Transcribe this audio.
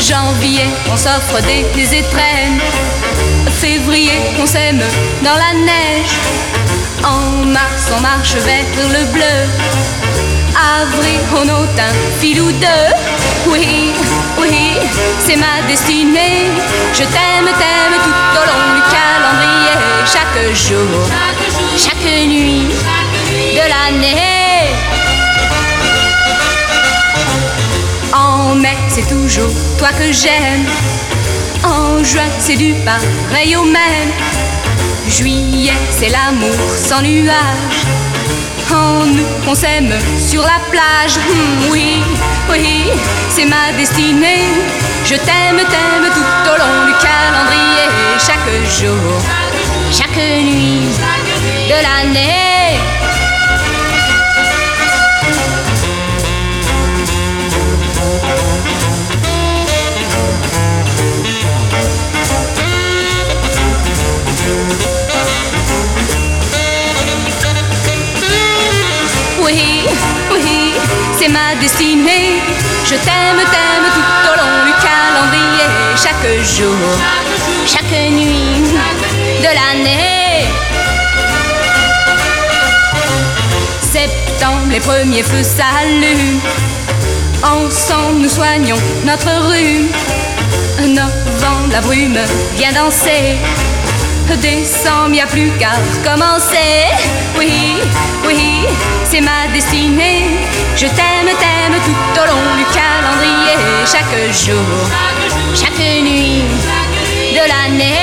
Janvier, on s'offre des étrennes. Février, on s'aime dans la neige. En mars, on marche vers le bleu. Avril, on ôte un fil ou deux. Oui, oui, c'est ma destinée. Je t'aime, t'aime tout au long du calendrier. Chaque jour, chaque nuit de l'année. En mai, c'est toujours toi que j'aime. En juin, c'est du pareil au même. Juillet, c'est l'amour sans nuage. En août, on s'aime sur la plage. Oui, oui, c'est ma destinée. Je t'aime, t'aime tout au long du calendrier. Chaque jour, chaque nuit de l'année. Oui, oui, c'est ma destinée. Je t'aime, t'aime tout au long du calendrier. Chaque jour, chaque nuit de l'année. Septembre, les premiers feux s'allument. Ensemble, nous soignons notre rhume. Novembre, la brume vient danser. Décembre, y a plus qu'à recommencer. Oui, oui, c'est ma destinée. Je t'aime, t'aime tout au long du calendrier. Chaque jour, chaque nuit de l'année.